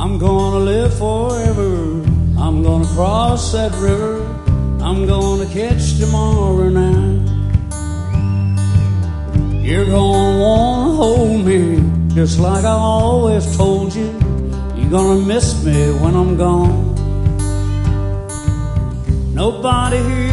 I'm gonna live forever. I'm gonna cross that river. I'm gonna catch tomorrow night. You're gonna wanna hold me just like I always told you. You're gonna miss me when I'm gone. Nobody here